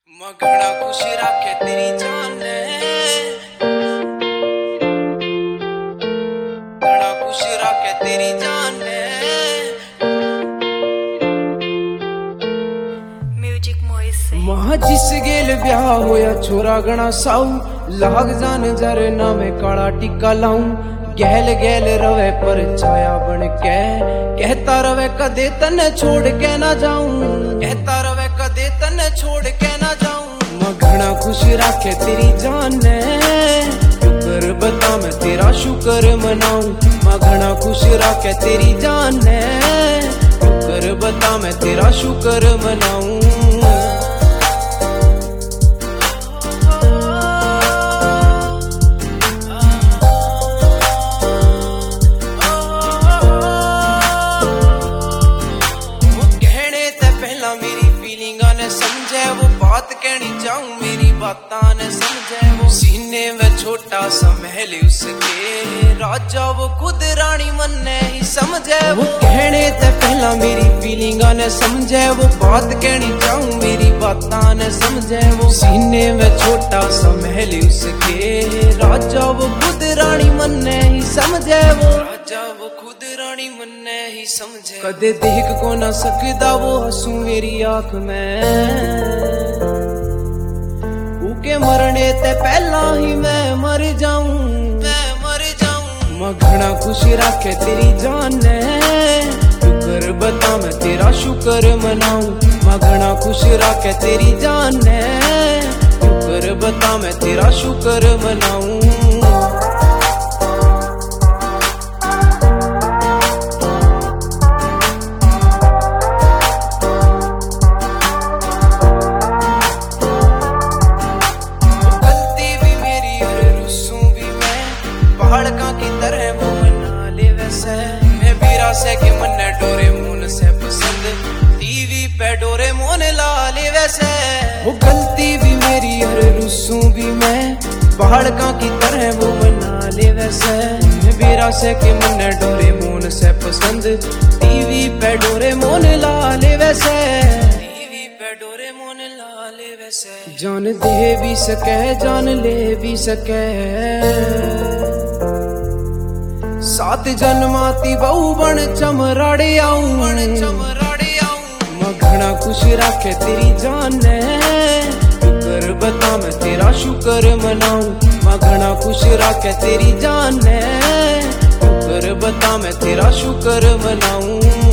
मगड़ा खुश रखे तेरी जान ने, मगड़ा खुश रखे तेरी जान ने। म्यूजिक मोइसे महा जिस गेल ब्याह होया छोरा गणा साऊ, लाग जान जर नामे काला टिक्का लाऊं। गहल गहल रवे पर छाया बन के, कहता रवे कदे तने छोड़ के ना जाऊं, कहता रवे कदे तने छोड़ के ना जाऊं। मगड़ा खुश रखे तेरी जान ने, शुक्र बता मैं तेरा शुक्र मनाऊं। मगड़ा खुश रखे तेरी जान ने, शुक्र बता मैं तेरा शुक्र मनाऊं। समझे वो बात कहनी चाहूं, मेरी बातां ने समझे वो। सीने में छोटा सा महल उसके, राजा वो खुद रानी मन ने ही समझे वो। कहने ते पहला मेरी फीलिंगा ने समझे वो, बात कहनी चाहूं मेरी बातां ने समझे वो। सीने में छोटा सा महल उसके, राजा वो खुद रानी मन ने ही समझे वो। राजा वो खुद रानी मन ने ही समझे। कदे देख को ना सकदा वो हंसू मेरी आंख में, के मरने ते पहला ही मैं मर जाऊं, मैं मर जाऊं। मगड़ा खुश रखे तेरी जान ने, शुक्र बता मैं तेरा शुक्र मनाऊं। मगड़ा खुश रखे तेरी जान ने, शुक्र बता मैं तेरा शुक्र मनाऊं। पहाड़का की तरह वो मना ले वैसे, मैं बीरा से के मन डोरे मोन से पसंद, टीवी पे डोरे मोन ला ले वैसे। वो गलती भी मेरी हर रुस्सू भी मैं, पहाड़का की तरह वो मना ले वैसे। मैं बीरा से के मन डोरे मोन से पसंद, टीवी पे डोरे मोन ला ले वैसे, टीवी पे डोरे मोन ला ले वैसे। जान दे भी सके जान ले भी सके, सात जन्माती बहु बन चमराड़े आऊं, बन चमराड़े आऊं। मगड़ा खुश रखे तेरी जान ने, शुक्र बता मैं तेरा शुक्र मनाऊं। मगड़ा खुश रखे तेरी जान ने, शुक्र बता मैं तेरा शुक्र मनाऊं।